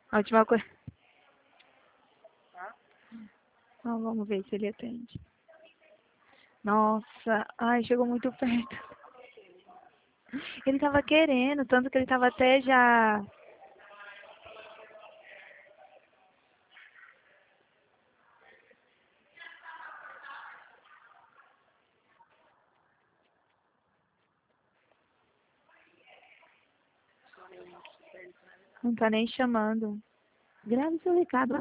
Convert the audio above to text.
A última coisa. Então, vamos ver se ele atende. Nossa, ai, chegou muito perto. Ele tava querendo, tanto que ele tava até já... Não tá nem chamando. Grave seu recado